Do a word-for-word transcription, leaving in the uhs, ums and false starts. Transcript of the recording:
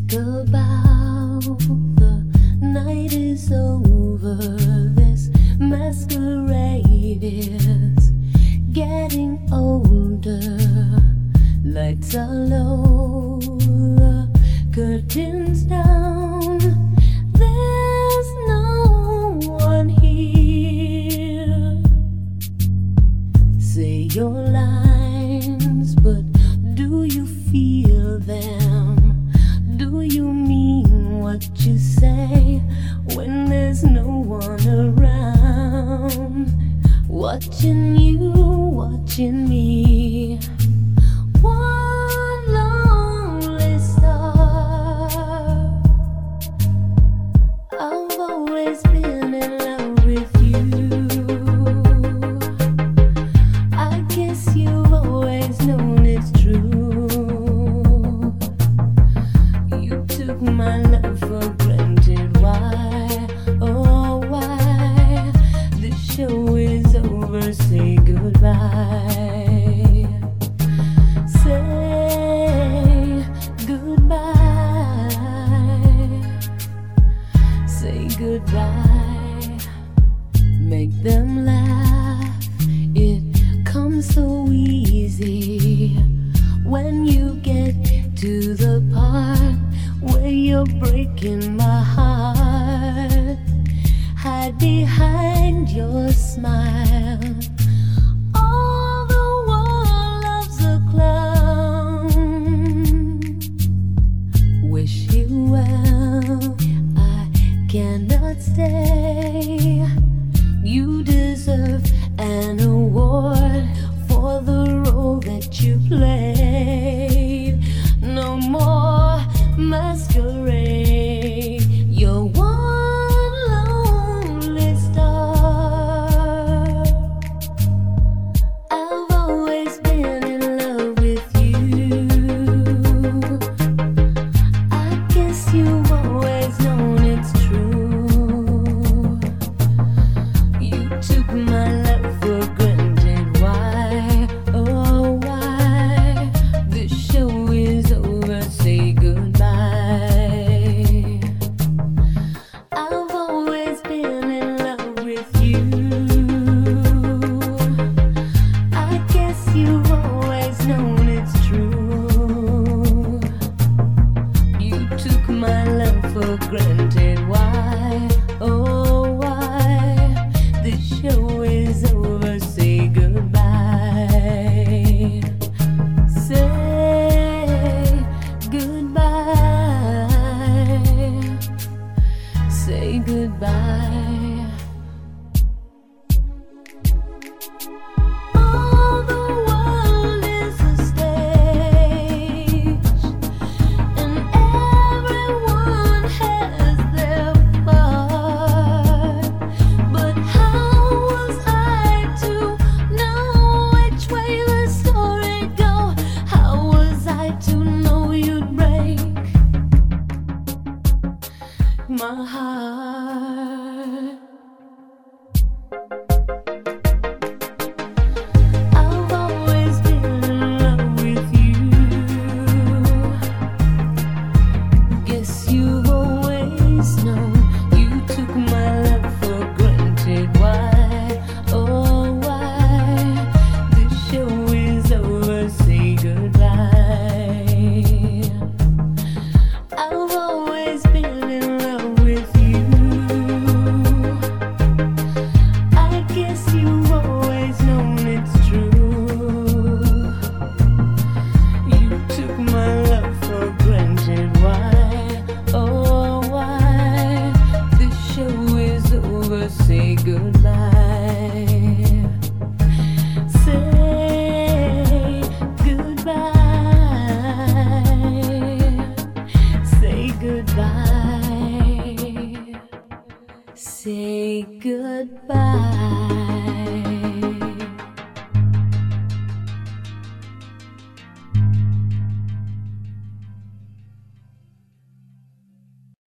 about the night is over. This masquerade is getting older. Lights are low, the curtains down. There's no one here. Say your lines, but do you feel them? Do you mean what you say when there's no one around? Watching you, watching me. One lonely star. I've always been in love with you. I guess you've always known it's true. You took my love for granted. Why, oh why? The show is over, say goodbye. Say goodbye. Say goodbye. Make them laugh. It comes so easy when you get to the part where you're breaking my heart. Hide behind your smile. All the world loves a clown. Wish you well, I cannot stay. You deserve an award for the role that you played. No more masquerade. You're one lonely star. I've always been in love with you. I guess you've always known it's true. You took my love for granted. Why, oh why? The show is over, say goodbye. I've always been in love with you. I guess you've always known it's true. You took my love for granted. Why, oh why? The show is over, say goodbye. Say goodbye. Say goodbye. All the world is a stage, and everyone has their part. But how was I to know which way the story'd go? How was I to know you'd break my heart? I've always been in love with you. Guess you've always known. You took my love for granted. Why, oh why? The show is over, say goodbye. I've always been in love with you. I guess you've always known it's true. You took my love for granted. Why, oh why? The show is over, say goodbye. Say goodbye. Say goodbye. Say goodbye.